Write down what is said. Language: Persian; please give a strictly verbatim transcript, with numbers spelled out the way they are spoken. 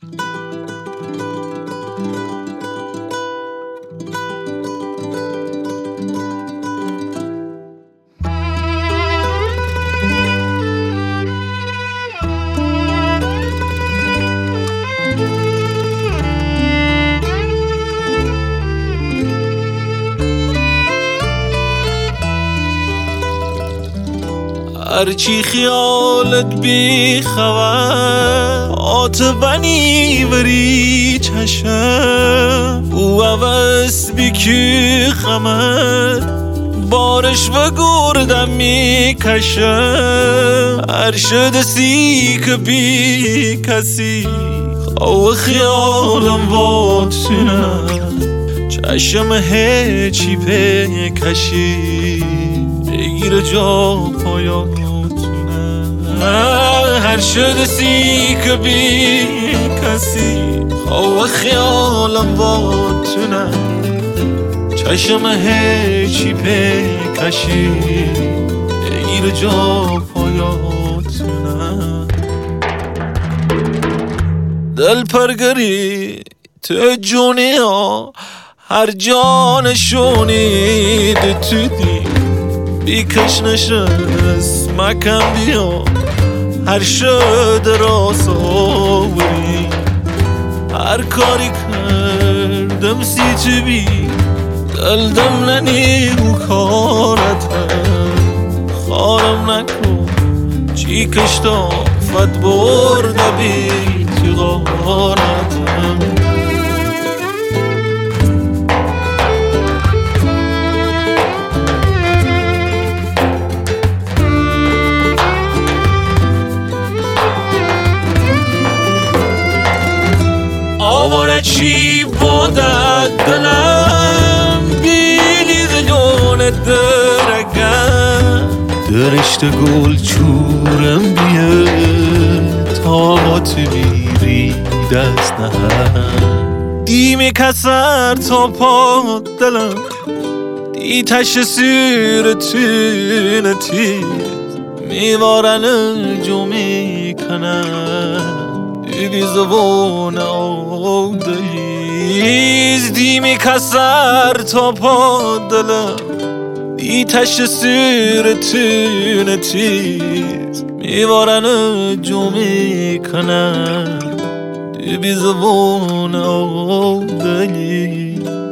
هرچی خیالت بی خبر آتبانی وری چشم او عوض بی کی خمر بارش و گردم می کشم هر شدسی که بی کسی خواه خیالم واتونم چشم هیچی پیکشی بگیر جا پایاتونه هر شدسی که بی کسی خواه خیالم واتونه چشم هیچی پیکشی بگیر جا پایاتونه دل پرگری تو جونی ها هر جانشونی ده تو دی بیکش نشست مکم بیا هر شد راست آوری هر کاری کردم سی تو بی دلدم ننیگو کارتم خارم نکن چی کشتافت برده بی تیغارتم آواره چی بودد دلم بیلی دلونت درگم درشت گل چورم بیه تا با تو بیری دست نهم دیمی کسر تا پا دلم دی تش سیر تونه تیز میوارن جو میکنن بی زبان او دلیز دی می کسر تا پا دلم دی تش سیر تونه تیز میوارن جو میکنن بی زبان او دلیز